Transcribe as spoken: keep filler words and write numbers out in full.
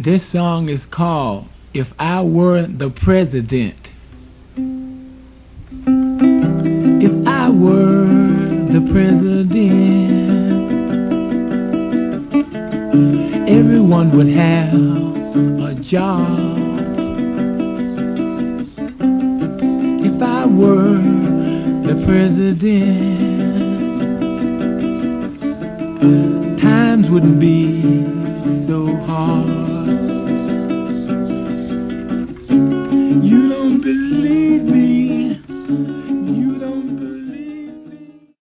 This song is called If I Were the President. If I were the president, everyone would have a job. If I were the president, times wouldn't be so hard.